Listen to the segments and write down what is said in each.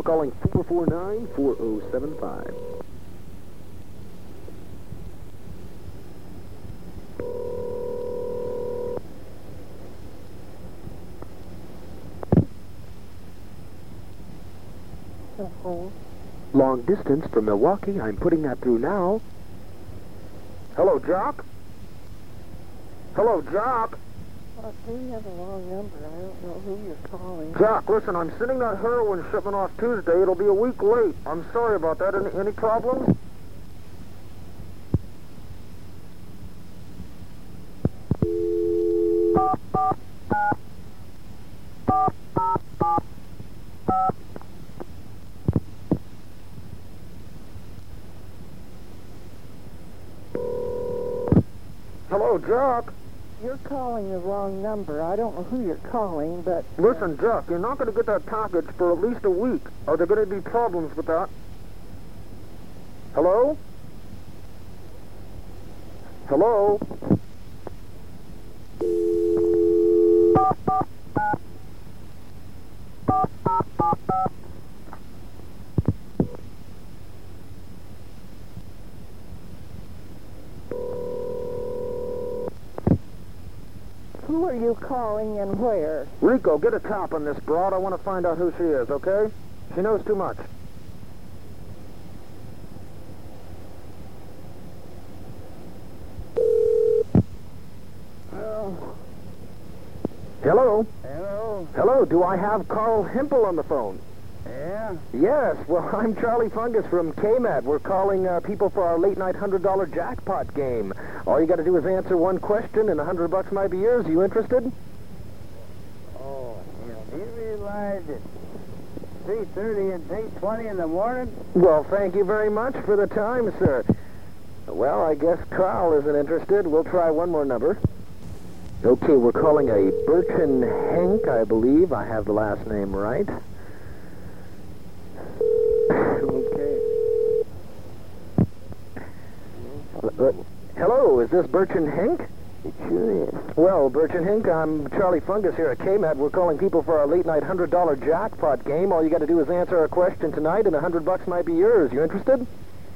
calling 449-4075. Long distance from Milwaukee. I'm putting that through now. Hello, Jock? Hello, Jock? I do have a wrong number. I don't know who you're calling. Jock, listen, I'm sending that heroin shipment off Tuesday. It'll be a week late. I'm sorry about that. Any problems? Hello, Jock. You're calling the wrong number. I don't know who you're calling, but... Listen, Jock, you're not going to get that package for at least a week. Are there going to be problems with that? Hello? Hello? Who are you calling and where? Rico, get a top on this broad. I want to find out who she is, okay? She knows too much. Oh. Hello? Hello? Hello, do I have Carl Hempel on the phone? Yeah? Yes, well, I'm Charlie Fungus from KMAT. We're calling people for our late-night $100 jackpot game. All you got to do is answer one question, and $100 might be yours. You interested? Oh, do you realize it's 3:30 and 3:20 in the morning? Well, thank you very much for the time, sir. Well, I guess Carl isn't interested. We'll try one more number. Okay, we're calling a Burchin Henk, I believe. I have the last name right. Okay. Hello, is this Burchin Henk? It sure is. Well, Burchin Henk, I'm Charlie Fungus here at KMAT. We're calling people for our late-night $100 jackpot game. All you got to do is answer a question tonight, and $100 might be yours. You interested?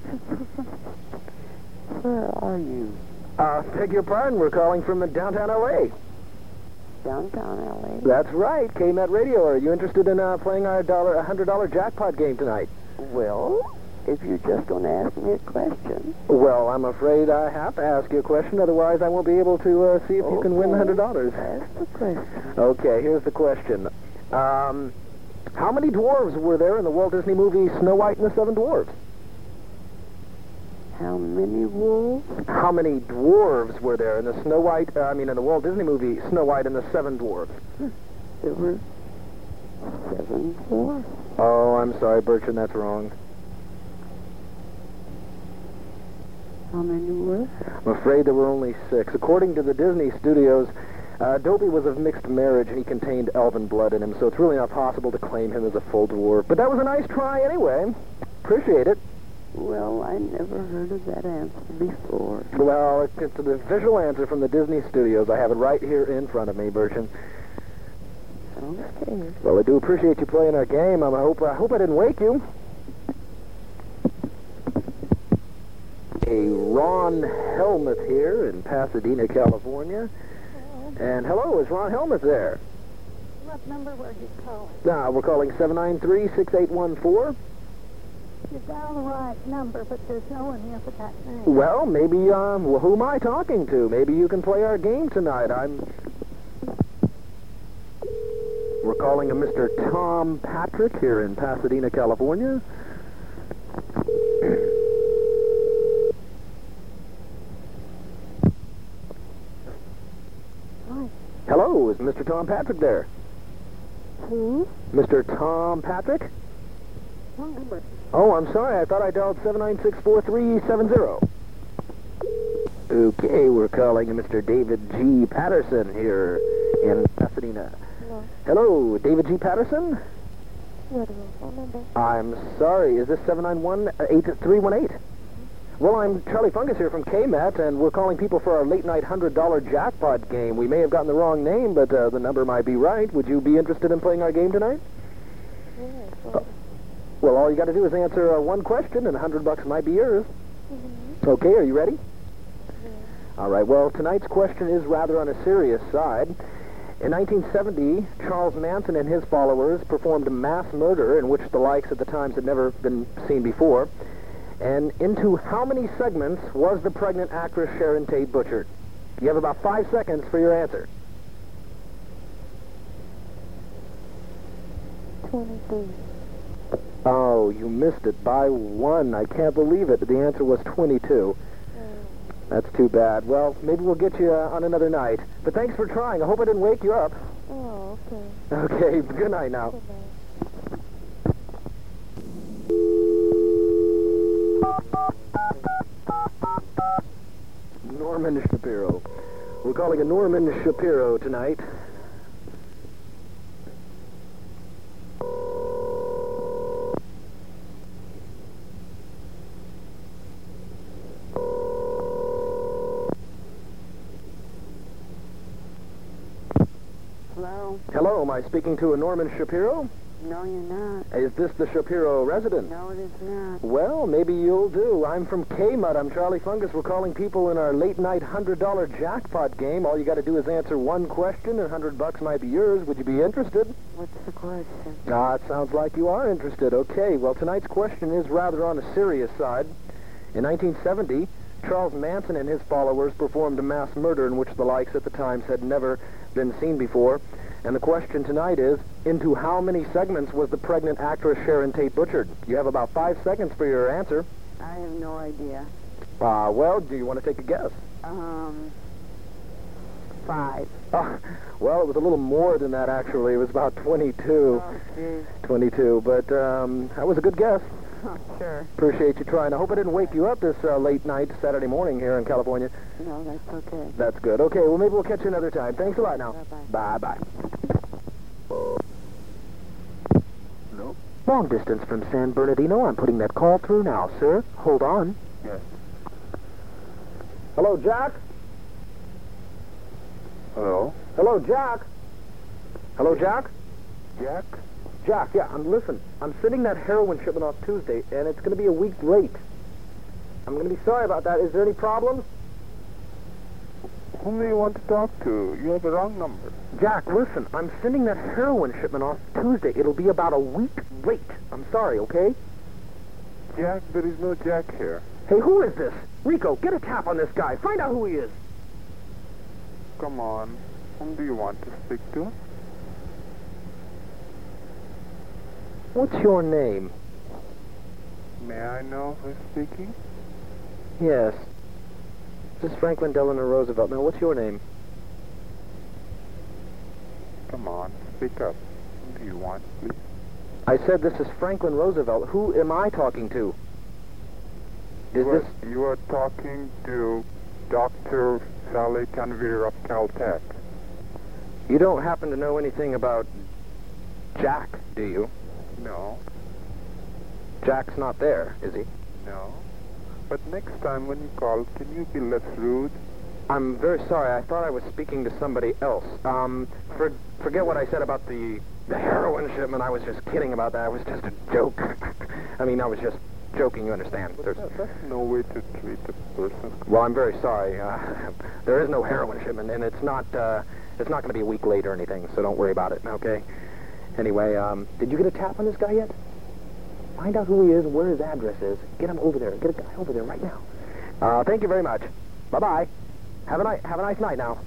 Where are you? Beg your pardon, we're calling from downtown L.A. Downtown L.A.? That's right, KMAT Radio. Are you interested in playing our $100 jackpot game tonight? Well, if you're just going to ask me a question. Well, I'm afraid I have to ask you a question, otherwise I won't be able to see if you can win the $100. Ask the question. Okay, here's the question. How many dwarves were there in the Walt Disney movie Snow White and the Seven Dwarfs? How many wolves? How many dwarves were there in the in the Walt Disney movie Snow White and the Seven Dwarfs? There were 7 dwarfs. Oh, I'm sorry, Bertrand, that's wrong. How many were? I'm afraid there were only 6. According to the Disney studios, Dobie was of mixed marriage and he contained elven blood in him, so it's really not possible to claim him as a full dwarf. But that was a nice try anyway. Appreciate it. Well, I never heard of that answer before. Well, it's the visual answer from the Disney studios. I have it right here in front of me, Bertrand. Okay. Well, I do appreciate you playing our game. I hope I didn't wake you. A Ron Helmuth here in Pasadena, California. And hello, is Ron Helmuth there? What number were you calling? We're calling 793-6814. You dialed the right number, but there's no one here for that name. Well, maybe, who am I talking to? Maybe you can play our game tonight. We're calling a Mr. Tom Patrick here in Pasadena, California. Hi. Hello, is Mr. Tom Patrick there? Who? Mr. Tom Patrick? Wrong number. Oh, I'm sorry. I thought I dialed 796-4370. Okay, we're calling Mr. David G. Patterson here in Pasadena. Hello. Hello, David G. Patterson? You had a phone number? I'm sorry. Is this 791-8318? Well, I'm Charlie Fungus here from KMAT, and we're calling people for our late-night $100 jackpot game. We may have gotten the wrong name, but the number might be right. Would you be interested in playing our game tonight? Yeah, Well, all you got to do is answer one question, and $100 might be yours. Okay, are you ready? All right, well, tonight's question is rather on a serious side. In 1970, Charles Manson and his followers performed a mass murder in which the likes at the times had never been seen before. And into how many segments was the pregnant actress Sharon Tate butchered? You have about 5 seconds for your answer. 23. Oh, you missed it by 1. I can't believe it. The answer was 22. That's too bad. Well, maybe we'll get you on another night. But thanks for trying. I hope I didn't wake you up. Oh, okay. Okay, good night now. Good night. Norman Shapiro. We're calling a Norman Shapiro tonight. Hello? Hello, am I speaking to a Norman Shapiro? No, you're not. Is this the Shapiro residence? No, it is not. Well, maybe you'll do. I'm from K-Mud. I'm Charlie Fungus. We're calling people in our late-night $100 jackpot game. All you got to do is answer one question, and $100 might be yours. Would you be interested? What's the question? It sounds like you are interested. Okay, well, tonight's question is rather on a serious side. In 1970, Charles Manson and his followers performed a mass murder in which the likes at the times had never been seen before. And the question tonight is, into how many segments was the pregnant actress Sharon Tate butchered? You have about 5 seconds for your answer. I have no idea. Well, do you want to take a guess? 5. Well, it was a little more than that, actually. It was about 22. Oh, jeez. 22, but that was a good guess. Oh, sure. Appreciate you trying. I hope I didn't wake you up this late night Saturday morning here in California. No, that's okay. That's good. Okay, well, maybe we'll catch you another time. Thanks a lot now. Bye-bye. Bye-bye. No. Long distance from San Bernardino. I'm putting that call through now, sir. Hold on. Yes. Hello, Jack? Hello? Hello, Jack? Hello, Jack? Jack? Jack, yeah, listen, I'm sending that heroin shipment off Tuesday, and it's going to be a week late. I'm going to be sorry about that. Is there any problems? Whom do you want to talk to? You have the wrong number. Jack, listen, I'm sending that heroin shipment off Tuesday. It'll be about a week late. I'm sorry, okay? Jack, there is no Jack here. Hey, who is this? Rico, get a tap on this guy. Find out who he is. Come on. Whom do you want to speak to? What's your name? May I know who's speaking? Yes. This is Franklin Delano Roosevelt. Now, what's your name? Come on, speak up. Whom do you want, please? I said this is Franklin Roosevelt. Who am I talking to? You are talking to Dr. Sally Tanvir of Caltech. You don't happen to know anything about Jack, do you? No. Jack's not there, is he? No. But next time when you call, can you be less rude? I'm very sorry. I thought I was speaking to somebody else. Forget what I said about the heroin shipment. I was just kidding about that. It was just a joke. I mean, I was just joking, you understand. That's no way to treat a person. Well, I'm very sorry. There is no heroin shipment, and it's not going to be a week late or anything, so don't worry about it, okay? Anyway, did you get a tap on this guy yet? Find out who he is and where his address is. Get him over there. Get a guy over there right now. Thank you very much. Bye-bye. Have a nice night now.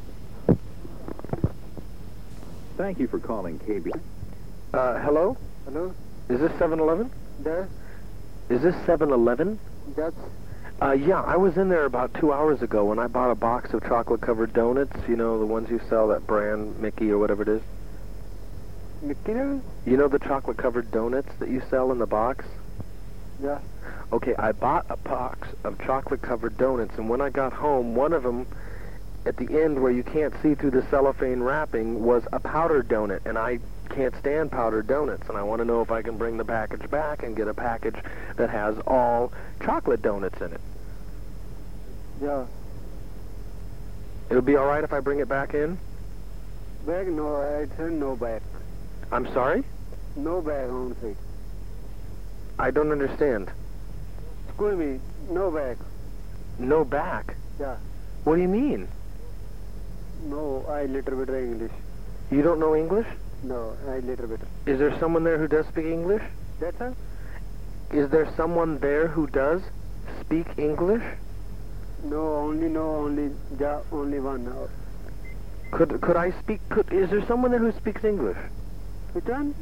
Thank you for calling KB. Hello? Hello? Is this 7-Eleven? Yes? Is this 7-Eleven? Yes? Yeah, I was in there about 2 hours ago when I bought a box of chocolate-covered donuts. You know, the ones you sell, that brand, Mickey or whatever it is. Mickey? You know the chocolate-covered donuts that you sell in the box? Yeah. Okay, I bought a box of chocolate-covered donuts, and when I got home, one of them, at the end where you can't see through the cellophane wrapping, was a powdered donut, and I can't stand powdered donuts, and I want to know if I can bring the package back and get a package that has all chocolate donuts in it. Yeah. It'll be all right if I bring it back in? Bag? No, I said no bag. I'm sorry? No bag only. I don't understand. School me, no back. No back? Yeah. What do you mean? No, I little bit English. You don't know English? No, I little bit. Is there someone there who does speak English? That's all? Is there someone there who does speak English? No, only one. Could I speak? Is there someone there who speaks English? Which one?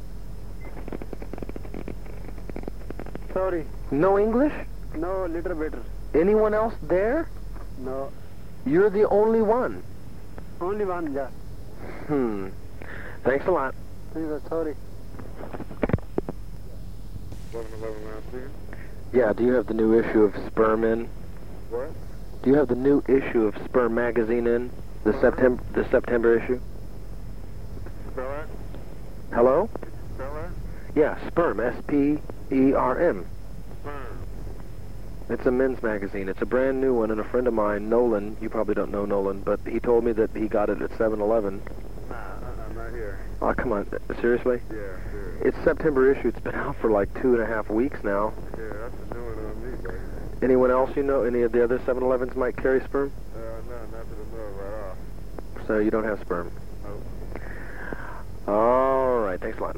Sorry. No English? No, little better. Anyone else there? No, You're the only one. only one, yeah. Thanks a lot. Sorry. 1111 now, please. Yeah, do you have the new issue of Sperm in? What? Do you have the new issue of Sperm magazine in? The September issue? Spell that? Hello? Spell that? Yeah, Sperm, S-P-E-R-M. Sperm. It's a men's magazine. It's a brand new one, and a friend of mine, Nolan, you probably don't know Nolan, but he told me that he got it at 7-Eleven. Nah, not here. Oh, come on. Seriously? Yeah, sure. It's September issue. It's been out for like 2.5 weeks now. Yeah, that's a new one on me, baby. Anyone else you know? Any of the other 7-Elevens might carry Sperm? No, not that I know of right off. So you don't have Sperm? Nope. All right. Thanks a lot.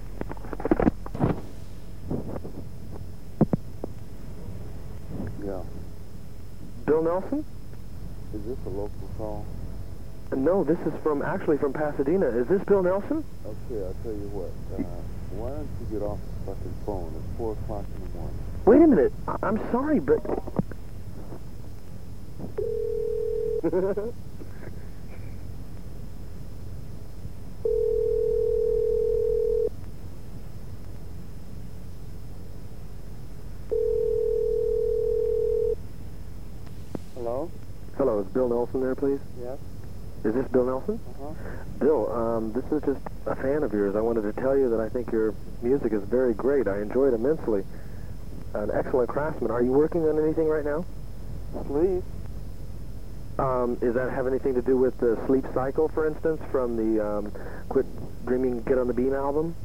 Yeah. Bill Nelson? Is this a local call? No, this is actually from Pasadena. Is this Bill Nelson? Okay, I'll tell you what. Why don't you get off the fucking phone? It's 4 o'clock in the morning. Wait a minute. I'm sorry, but... Hello? Hello, is Bill Nelson there, please? Yes? Is this Bill Nelson? Uh-huh. Bill, this is just a fan of yours. I wanted to tell you that I think your music is very great. I enjoy it immensely. An excellent craftsman. Are you working on anything right now? Sleep? Does that have anything to do with the Sleep Cycle, for instance, from the Quit Dreaming, Get on the Beam album?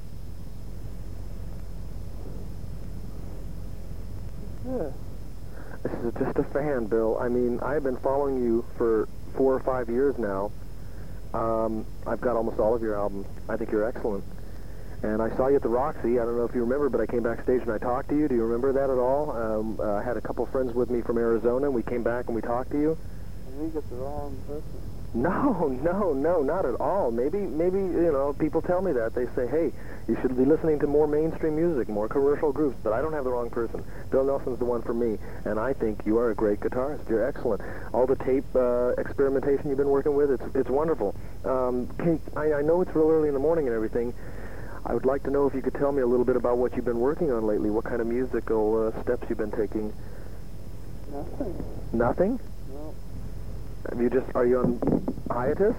Yeah. This is just a fan, Bill. I mean, I've been following you for 4 or 5 years now. I've got almost all of your albums. I think you're excellent. And I saw you at the Roxy. I don't know if you remember, but I came backstage and I talked to you. Do you remember that at all? I had a couple friends with me from Arizona, and we came back and we talked to you. I think it's the wrong person. No, not at all. Maybe, you know, people tell me that. They say, hey, you should be listening to more mainstream music, more commercial groups, but I don't have the wrong person. Bill Nelson's the one for me, and I think you are a great guitarist. You're excellent. All the tape experimentation you've been working with, it's wonderful. I know it's real early in the morning and everything. I would like to know if you could tell me a little bit about what you've been working on lately, what kind of musical steps you've been taking. Nothing. Nothing? No. Are you on hiatus?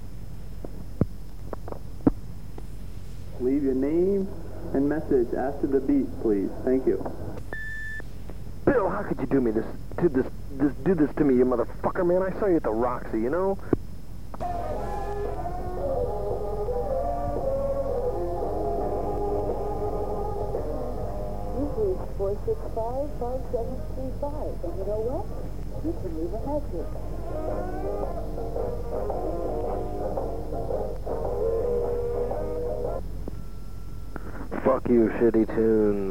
Leave your name and message after the beep, please. Thank you. Bill, how could you do this to me, you motherfucker, man? I saw you at the Roxy, you know? You've reached 465-5735, and you know what? You can leave a message. Fuck you, shitty tunes.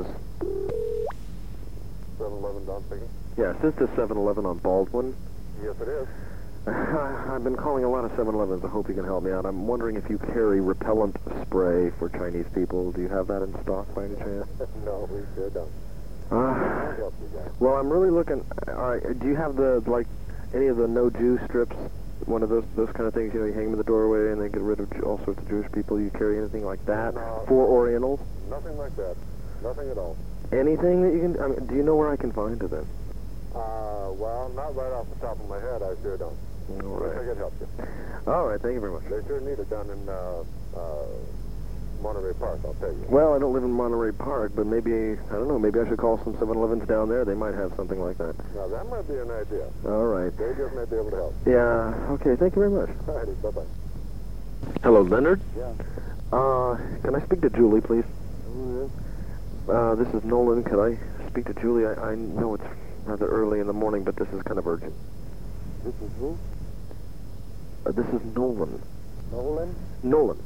711 Don speaking. Yes, this is 7-Eleven on Baldwin. Yes, it is. I've been calling a lot of 7-Elevens. I hope you can help me out. I'm wondering if you carry repellent spray for Chinese people. Do you have that in stock by any chance? No, we sure don't. Well, I'm really looking... All right, do you have any of the no Jew strips? One of those kind of things, you know, you hang them in the doorway and they get rid of all sorts of Jewish people. You carry anything like that No. for Orientals? Nothing like that. Nothing at all. Anything that you can... I mean, do you know where I can find it then? Well, not right off the top of my head, I sure don't. All Wish I right. could help you. All right, thank you very much. They sure need it down in Monterey Park, I'll tell you. Well, I don't live in Monterey Park, but maybe, I don't know, maybe I should call some 7-Elevens down there. They might have something like that. Now, that might be an idea. All right. They just may be able to help. Yeah, okay, thank you very much. All righty, bye-bye. Hello, Leonard? Yeah. Can I speak to Julie, please? Who is? This is Nolan. Could I speak to Julie? I know it's rather early in the morning, but this is kind of urgent. This is who? This is Nolan. Nolan? Nolan.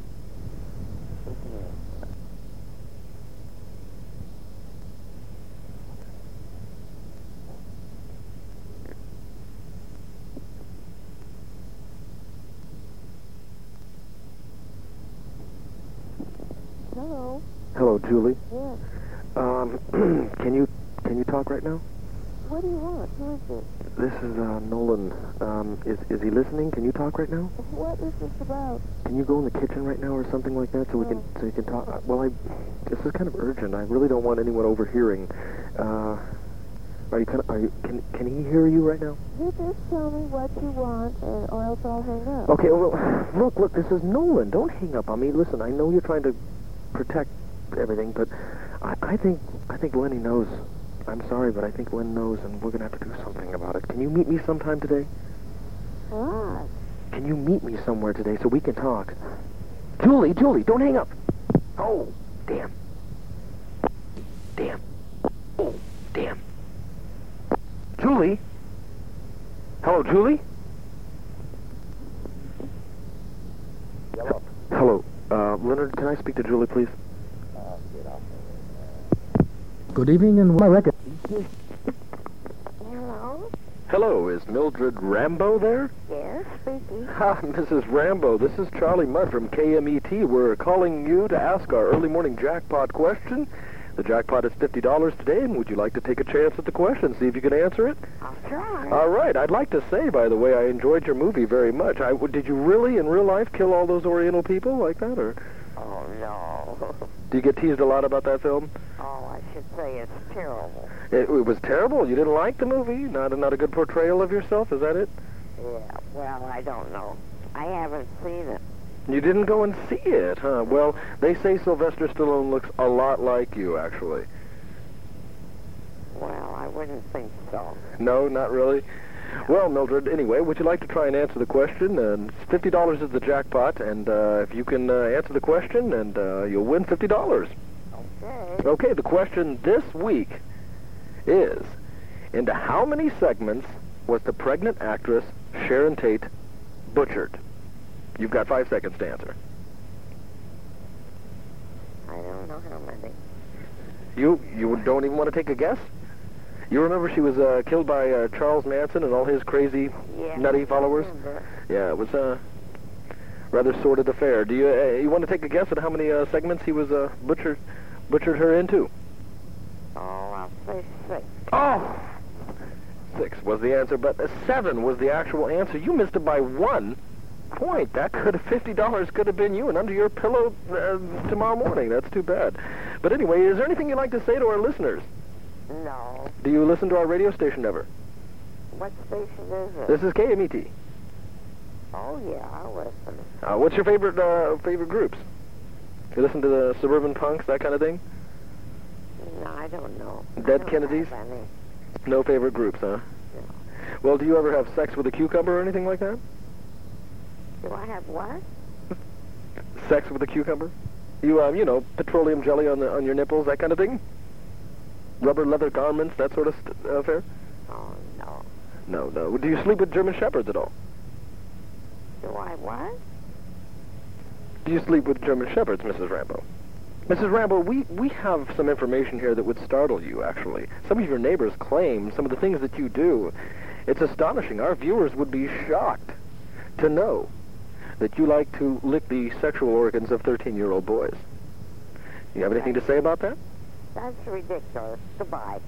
Hello. Hello, Julie. Yes. Can you talk right now? What do you want? Who is this? This is Nolan. Is he listening? Can you talk right now? What is this about? Can you go in the kitchen right now or something like that so you can talk? Well, this is kind of urgent. I really don't want anyone overhearing. Can he hear you right now? You just tell me what you want, or else I'll hang up. Okay. Well, look. This is Nolan. Don't hang up on me. Listen, I know you're trying to protect everything, but I think Lenny knows. I'm sorry, but I think Len knows, and we're gonna have to do something about it. Can you meet me sometime today? What? Can you meet me somewhere today so we can talk? Julie, don't hang up. Oh, damn. Oh, damn. Julie? Hello, Julie? Yellow. Hello. Leonard, can I speak to Julie, please? Get off. Good evening, and my record. Hello? Hello, is Mildred Rambo there? Yes, speaking. Ha, Mrs. Rambo, this is Charlie Mudd from KMET. We're calling you to ask our early morning jackpot question. The jackpot is $50 today, and would you like to take a chance at the question, see if you can answer it? I'll try. All right, I'd like to say, by the way, I enjoyed your movie very much. Did you really, in real life, kill all those Oriental people like that, or? Oh, no. Do you get teased a lot about that film? Oh, I should say it's terrible. It was terrible. You didn't like the movie? Not a good portrayal of yourself, is that it? Yeah, well, I don't know. I haven't seen it. You didn't go and see it, huh? Well, they say Sylvester Stallone looks a lot like you, actually. Well, I wouldn't think so. No, not really? Well, Mildred, anyway, would you like to try and answer the question? And $50 is the jackpot, and if you can answer the question, and you'll win $50. Okay. Okay, the question this week is, into how many segments was the pregnant actress Sharon Tate butchered? You've got 5 seconds to answer. I don't know how many. You don't even want to take a guess? You remember she was killed by Charles Manson and all his crazy, nutty followers? Yeah, it was a rather sordid affair. Do you want to take a guess at how many segments he was butchered her into? Oh, I'll say 6. Oh! 6 was the answer, but 7 was the actual answer. You missed it by 1 point. That $50 could have been you and under your pillow tomorrow morning. That's too bad. But anyway, is there anything you'd like to say to our listeners? No. Do you listen to our radio station ever? What station is it? This is KMET. Oh, yeah, I'll listen. What's your favorite groups? You listen to the Suburban Punks, that kind of thing? No, I don't know. Dead Kennedys? No favorite groups, huh? No. Well, do you ever have sex with a cucumber or anything like that? Do I have what? Sex with a cucumber? You petroleum jelly on your nipples, that kind of thing? Rubber leather garments, that sort of affair? Oh, no. No. Do you sleep with German Shepherds at all? Do I what? Do you sleep with German Shepherds, Mrs. Rambo? Mrs. Rambo, we have some information here that would startle you, actually. Some of your neighbors claim some of the things that you do. It's astonishing. Our viewers would be shocked to know that you like to lick the sexual organs of 13-year-old boys. You have anything to say about that? That's ridiculous. Goodbye.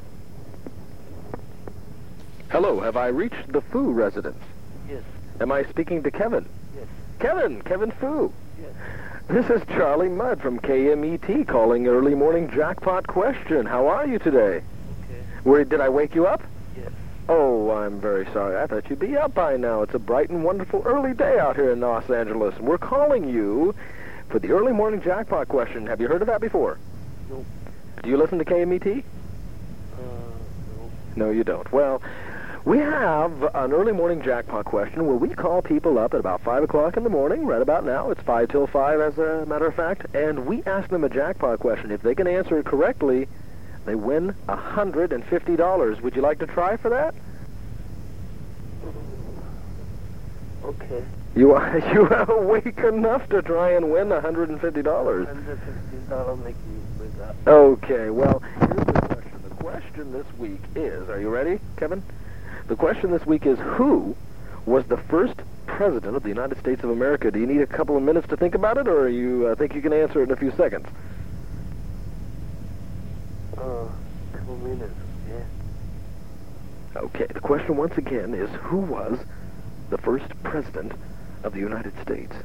Hello, have I reached the Fu residence? Yes. Am I speaking to Kevin? Yes. Kevin Fu. Yes. This is Charlie Mudd from KMET calling early morning jackpot question. How are you today? Okay. Did I wake you up? Yes. Oh, I'm very sorry. I thought you'd be up by now. It's a bright and wonderful early day out here in Los Angeles. We're calling you for the early morning jackpot question. Have you heard of that before? Nope. Do you listen to KMET? No. No, you don't. Well, We have an early morning jackpot question where we call people up at about 5 o'clock in the morning, right about now. It's 5 till 5 as a matter of fact. And we ask them a jackpot question. If they can answer it correctly, they win $150. Would you like to try for that? Okay. You are awake enough to try and win $150. $150 make me wake up. Okay, well, here's the question. The question this week is, are you ready, Kevin? The question this week is, who was the first president of the United States of America? Do you need a couple of minutes to think about it, or you think you can answer it in a few seconds? Couple minutes, yeah. Okay, the question once again is, who was the first president of the United States?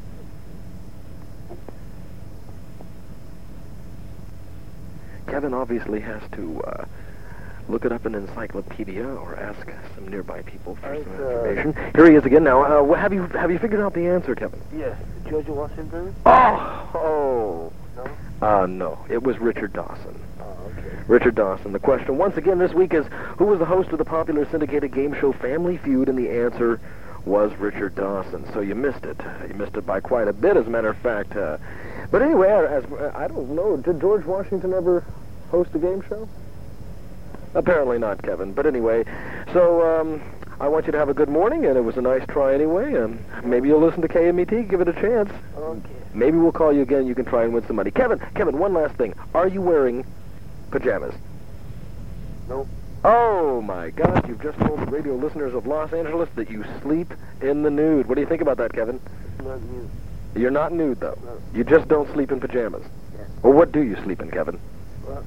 Kevin obviously has to look it up in an encyclopedia or ask some nearby people for some information. Here he is again now. Have you figured out the answer, Kevin? Yes. George Washington? Oh! No? No. It was Richard Dawson. Oh, okay. Richard Dawson. The question once again this week is, who was the host of the popular syndicated game show Family Feud? And the answer was Richard Dawson. So you missed it. You missed it by quite a bit, as a matter of fact. But anyway, I don't know, did George Washington ever host a game show? Apparently not, Kevin. But anyway, so I want you to have a good morning, and it was a nice try anyway. Maybe you'll listen to KMET, give it a chance. Okay. Maybe we'll call you again. You can try and win some money. Kevin, one last thing. Are you wearing pajamas? Nope. Oh, my God. You've just told the radio listeners of Los Angeles that you sleep in the nude. What do you think about that, Kevin? Not you. You're not nude, though. No. You just don't sleep in pajamas. Yeah. Well, what do you sleep in, Kevin? Well,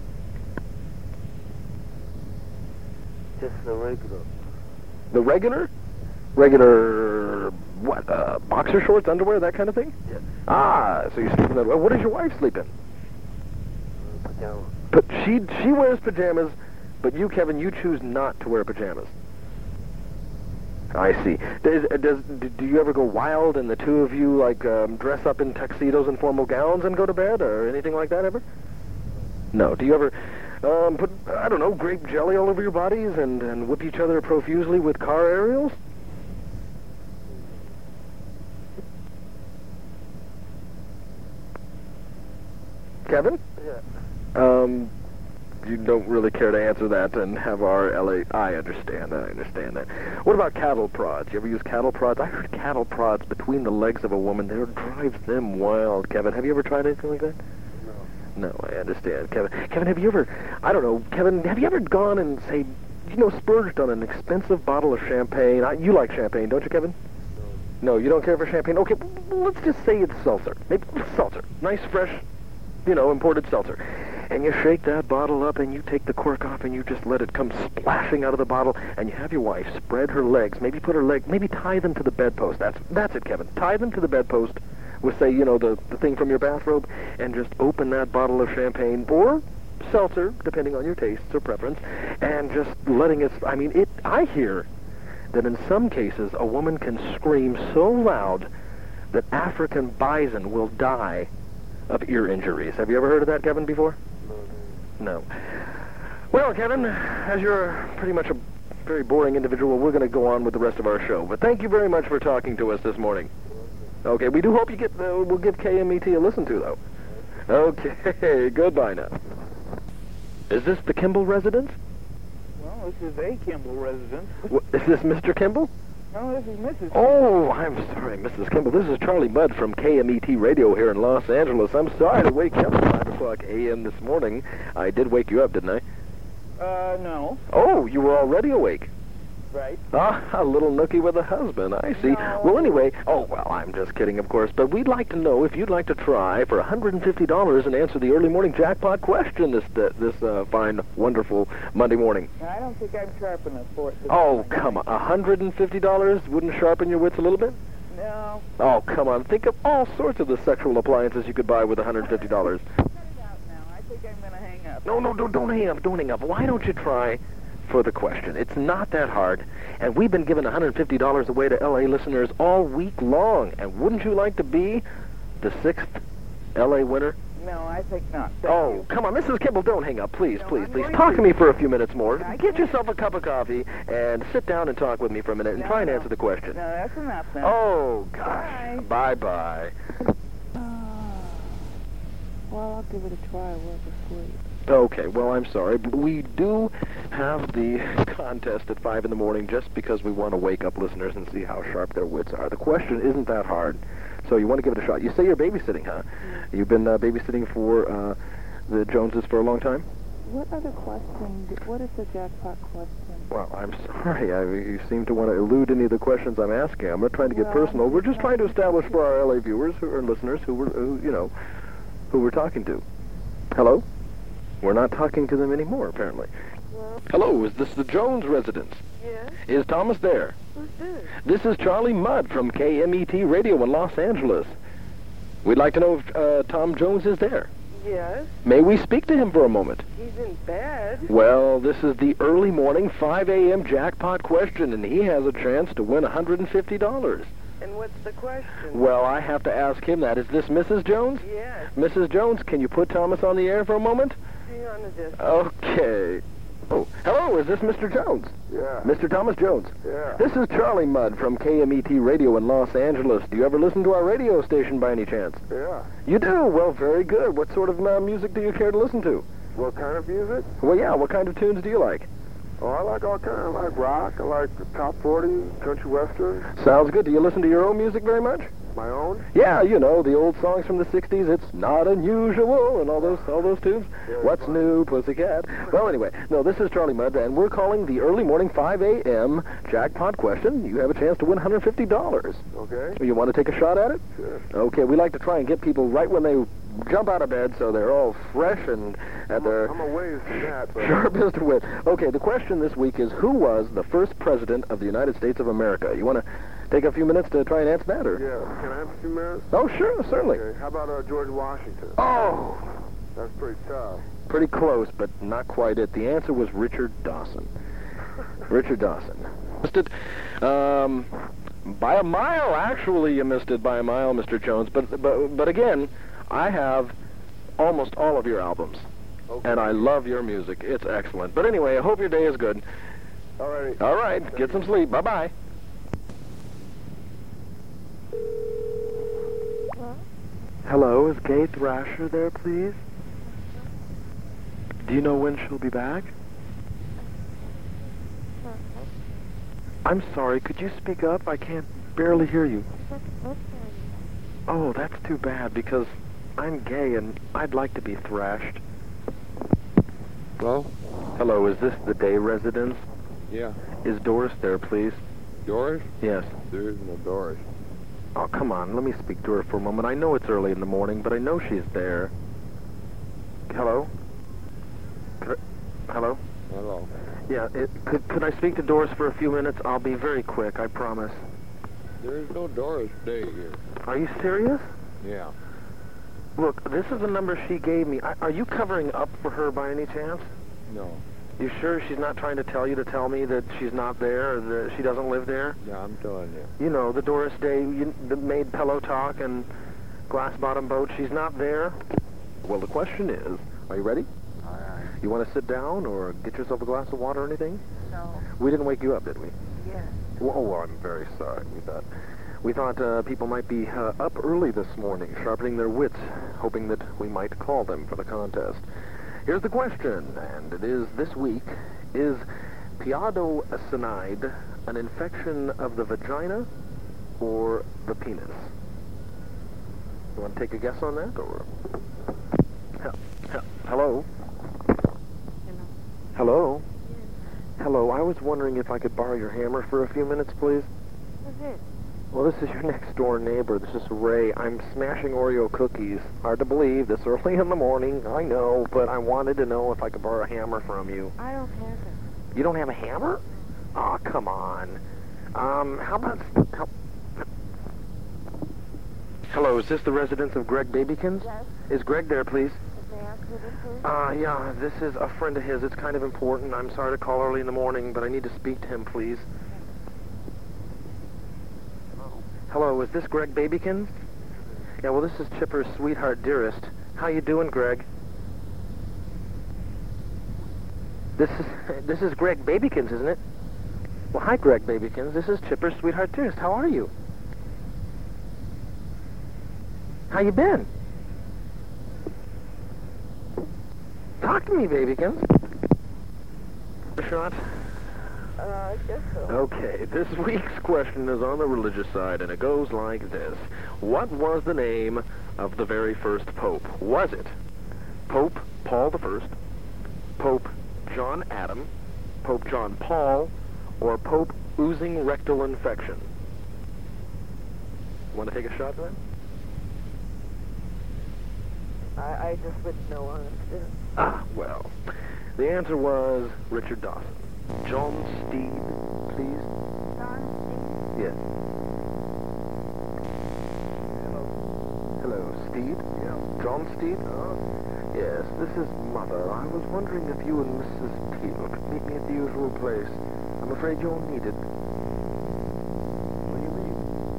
just the regular. The regular? Regular, what, boxer shorts, underwear, that kind of thing? Yeah. Ah, so you sleep in that. What does your wife sleep in? Pajama. But she wears pajamas, but you, Kevin, you choose not to wear pajamas. I see. Do you ever go wild and the two of you, like, dress up in tuxedos and formal gowns and go to bed, or anything like that ever? No. Do you ever put, I don't know, grape jelly all over your bodies and whip each other profusely with car aerials? Kevin? Yeah. You don't really care to answer that and have our LA... I understand that. What about cattle prods? You ever use cattle prods? I heard cattle prods between the legs of a woman. It drives them wild, Kevin. Have you ever tried anything like that? No. No, I understand. Kevin, have you ever... I don't know, Kevin, have you ever gone and, say, splurged on an expensive bottle of champagne? You like champagne, don't you, Kevin? No, you don't care for champagne? Okay, well, let's just say it's seltzer. Maybe seltzer. Nice, fresh, imported seltzer. And you shake that bottle up and you take the cork off and you just let it come splashing out of the bottle, and you have your wife spread her legs, maybe tie them to the bedpost. That's it, Kevin. Tie them to the bedpost with, say, the thing from your bathrobe, and just open that bottle of champagne or seltzer, depending on your tastes or preference, and just letting it, I hear that in some cases a woman can scream so loud that African bison will die of ear injuries. Have you ever heard of that, Kevin, before? No. Well, Kevin, as you're pretty much a very boring individual, we're going to go on with the rest of our show. But thank you very much for talking to us this morning. Okay, we do hope you we'll give KMET a listen to, though. Okay, goodbye now. Is this the Kimball residence? Well, this is a Kimball residence. Is this Mr. Kimball? No, this is Mrs. Oh, I'm sorry, Mrs. Kimball. This is Charlie Mudd from KMET Radio here in Los Angeles. I'm sorry to wake you up at 5 o'clock a.m. this morning. I did wake you up, didn't I? No. Oh, you were already awake. Right. Ah, a little nookie with a husband, I see. No. Well, anyway, I'm just kidding, of course, but we'd like to know if you'd like to try for $150 and answer the early morning jackpot question this fine, wonderful Monday morning. I don't think I'm sharp enough for it. Oh, come on. $150 wouldn't sharpen your wits a little bit? No. Oh, come on. Think of all sorts of the sexual appliances you could buy with $150. Cut it out now. I think I'm going to hang up. No, don't hang up. Don't hang up. Why don't you try for the question? It's not that hard. And we've been giving $150 away to L.A. listeners all week long. And wouldn't you like to be the 6th L.A. winner? No, I think not. Thank Oh, you. come on, Mrs. Kibble, don't hang up. Please, No, please, I'm please. going Talk to. to me for a few minutes more. I Get can't. yourself a cup of coffee and sit down and talk with me for a minute and No, try and no. answer the question. No, that's enough now. Oh, gosh. Bye-bye. Well, I'll give it a try. We'll just wait. Okay, well, I'm sorry, but we do have the contest at 5 in the morning just because we want to wake up listeners and see how sharp their wits are. The question isn't that hard, so you want to give it a shot. You say you're babysitting, huh? You've been babysitting for the Joneses for a long time? What other question? What is the jackpot question? Well, I'm sorry. You seem to want to elude any of the questions I'm asking. I'm not trying to get Well, personal. We're just trying to establish for our LA viewers or listeners who we're talking to. Hello? We're not talking to them anymore, apparently. Hello, is this the Jones residence? Yes? Is Thomas there? Who's this? This is Charlie Mudd from KMET Radio in Los Angeles. We'd like to know if Tom Jones is there. Yes? May we speak to him for a moment? He's in bed. Well, this is the early morning 5 a.m. jackpot question, and he has a chance to win $150. And what's the question? Well, I have to ask him that. Is this Mrs. Jones? Yes. Mrs. Jones, can you put Thomas on the air for a moment? Hang on a second. Okay. Oh, hello, is this Mr. Jones? Yeah. Mr. Thomas Jones. Yeah. This is Charlie Mudd from KMET Radio in Los Angeles. Do you ever listen to our radio station by any chance? Yeah. You do? Well, very good. What sort of music do you care to listen to? What kind of music? Well, yeah, what kind of tunes do you like? Oh, I like all kinds. I like rock. I like the top 40, country western. Sounds good. Do you listen to your own music very much? My own? Yeah, you know, the old songs from the 60s, It's Not Unusual, and all those tunes. Yeah, What's fine. new, Pussycat? Well, anyway, no, this is Charlie Mudd, and we're calling the early morning 5 a.m. jackpot question. You have a chance to win $150. Okay. You want to take a shot at it? Sure. Okay, we like to try and get people right when they jump out of bed so they're all fresh and at their I'm a ways from that, but... sharpest wit. Okay, the question this week is, who was the first president of the United States of America? You want to take a few minutes to try and answer that, or? Yeah. Can I have a few minutes? Oh, sure, certainly. Okay. How about George Washington? Oh, That's pretty tough. pretty close, but not quite it. The answer was Richard Dawson. Richard Dawson. Missed it by a mile, actually. You missed it by a mile, Mr. Jones. But again, I have almost all of your albums, Okay. and I love your music. It's excellent. But anyway, I hope your day is good. All righty. All right, get some sleep. Bye-bye. Hello, is Gay Thrasher there, please? Do you know when she'll be back? I'm sorry, could you speak up? I can't barely hear you. Oh, that's too bad, because I'm gay and I'd like to be thrashed. Hello? Hello, is this the day residence? Yeah. Is Doris there, please? Doris? Yes. There is no Doris. Oh, come on, let me speak to her for a moment. I know it's early in the morning, but I know she's there. Hello? Hello? Hello. Yeah, could I speak to Doris for a few minutes? I'll be very quick, I promise. There is no Doris Day here. Are you serious? Yeah. Look, this is the number she gave me. Are you covering up for her by any chance? No. You sure she's not trying to tell me that she's not there, or that she doesn't live there? Yeah, I'm telling you. You know, the Doris Day, the Made Pillow Talk and Glass Bottom Boat, she's not there? Well, the question is, are you ready? All right. You want to sit down or get yourself a glass of water or anything? No. We didn't wake you up, did we? Yes. Oh, I'm very sorry. We thought people might be up early this morning, sharpening their wits, hoping that we might call them for the contest. Here's the question, and it is this week: is piadocinide an infection of the vagina or the penis? You want to take a guess on that, or? Hello? Hello? Hello, I was wondering if I could borrow your hammer for a few minutes, please. Who's this? Well, this is your next-door neighbor. This is Ray. I'm smashing Oreo cookies. Hard to believe, this early in the morning. I know, but I wanted to know if I could borrow a hammer from you. I don't have it. You don't have a hammer? Aw, come on. How about... Hello, is this the residence of Greg Babykins? Yes. Is Greg there, please? May I ask who this is? Yeah, this is a friend of his. It's kind of important. I'm sorry to call early in the morning, but I need to speak to him, please. Hello, is this Greg Babykins? Yeah, well, this is Chipper's sweetheart dearest, How you doing, Greg? This is Greg Babykins, isn't it? Well, hi, Greg Babykins. This is Chipper, Sweetheart Dearest. How are you? How you been? Talk to me, Babykins. A shot? I guess so. Okay, this week's question is on the religious side, and it goes like this. What was the name of the very first pope? Was it Pope Paul I, Pope John Adam, Pope John Paul, or Pope Oozing Rectal Infection? Want to take a shot at that? I just wouldn't know, honestly. Well, the answer was Richard Dawson. John Steed, please. John Steed. Yes. Hello, Steed? Yeah. John Steed? Yes, this is Mother. I was wondering if you and Mrs. Peel could meet me at the usual place. I'm afraid you're needed. What do you mean?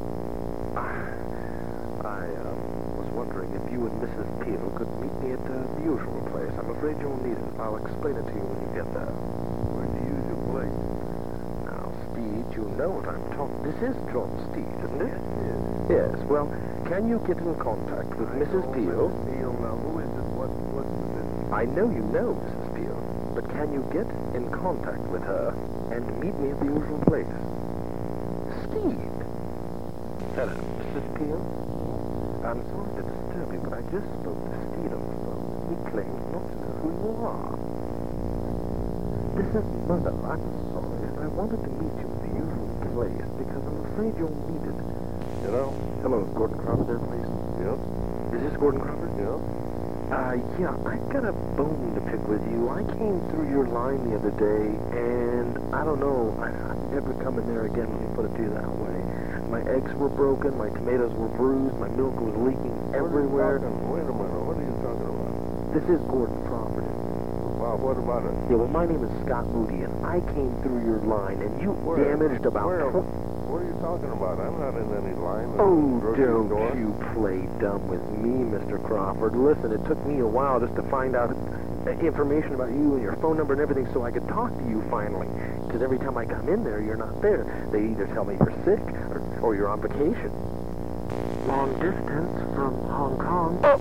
I was wondering if you and Mrs. Peel could meet me at the usual place. I'm afraid you'll need it. I'll explain it to you when you get there. Where's the usual place? Now, Steed, you know what I'm talking... This is John Steed, isn't it? Yes. Yes. Well, can you get in contact with Mrs. Peel? Peel, now who is it? What's the business? I know you know Mrs. Peel, but can you get in contact with her and meet me at the usual place? Steed. Hello, Mrs. Peel. I'm sorry to disturb you, but I just spoke to Steed on the phone. He claims not to know who you are. This is Mother. I'm sorry, and I wanted to meet you at the usual place because I'm afraid you'll need it. Hello? Hello, is Gordon Crawford there, please? Yep. Is this Gordon Crawford? Yep. Yeah, I've got a bone to pick with you. I came through your line the other day, and I don't know, I'd never come in there again, let me put it to you that way. My eggs were broken, my tomatoes were bruised, my milk was leaking everywhere. Wait a minute, what are you talking about? This is Gordon Crawford. Well, what about it? Yeah, well, my name is Scott Moody, and I came through your line, and you damaged about... What are you talking about? I'm not in any line. Oh, don't you play dumb with me, Mr. Crawford. Listen, it took me a while just to find out information about you and your phone number and everything so I could talk to you finally. Because every time I come in there, you're not there. They either tell me you're sick or you're on vacation. Long distance from Hong Kong. Oh!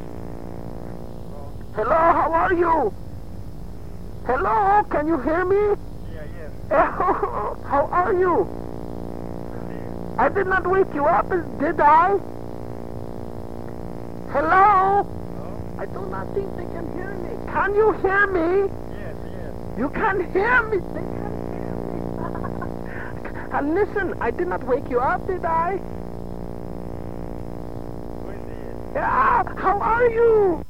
Hello, how are you? Hello, can you hear me? Yeah, yes. How are you? I did not wake you up, did I? Hello? Hello? I do not think they can hear me. Can you hear me? Yes, yes. You can hear me. They can hear me. Listen, I did not wake you up, did I? Who is it? Yeah, how are you?